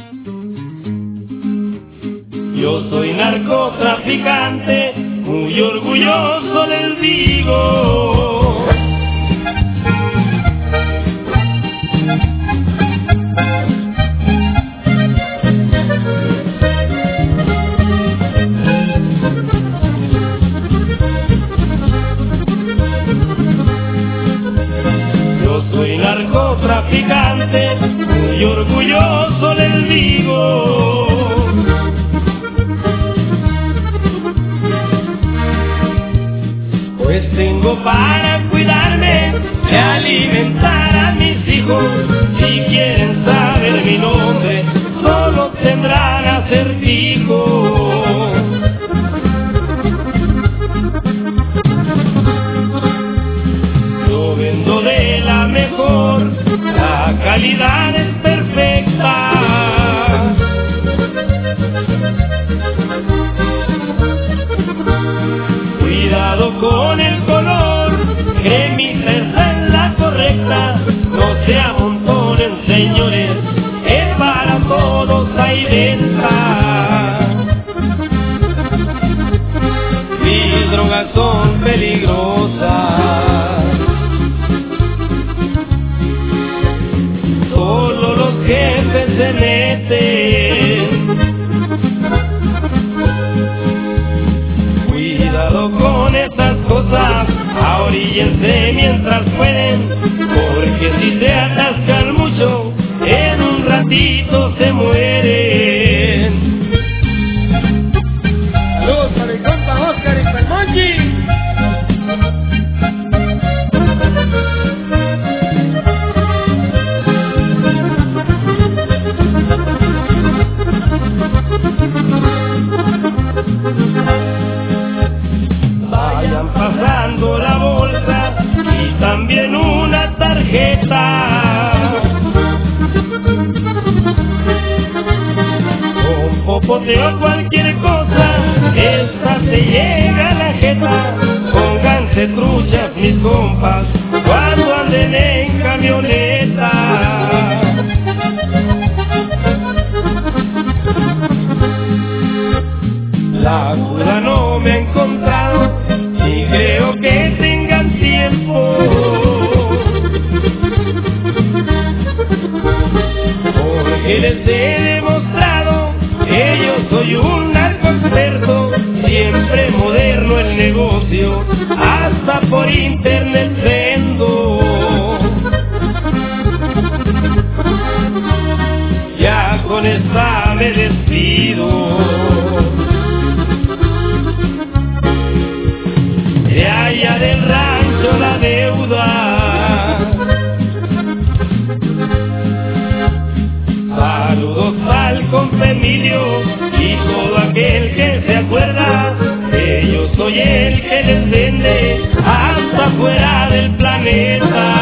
Yo soy narcotraficante, muy orgulloso les digo. Yo soy narcotraficante, muy orgulloso les digo. Pues tengo para cuidarme y alimentar a mis hijos. Si quieren saber mi nombre, solo tendrán acertijo. Yo vendo de la mejor, la calidad es perfecta. Cuidado con el color, cremita esa es la correcta. No se amontonen, señores, es para todos, hay venta. Mis drogas son peligrosas, solo los jefes se meten. Cuidado con esas cosas, ahoríllense mientras pueden, porque si se atascan mucho, en un ratito se mueren. Saludos para mi compa Oscar y Palmonchi. Vayan pasando la bolsa y también una tarjeta. Con popote o cualquier cosa, esta se llega a la jeta. Pónganse truchas mis compas cuando anden en camioneta. La cura no me ha encontrado y creo que tengan tiempo, porque les he demostrado que yo soy un narcoexperto, siempre moderno el negocio, hasta por internet vendo. Ya con esta me despido. De allá del rancho la deuda. Saludos al compa Emilio y todo aquel que se acuerda que yo soy el que les vende hasta fuera del planeta.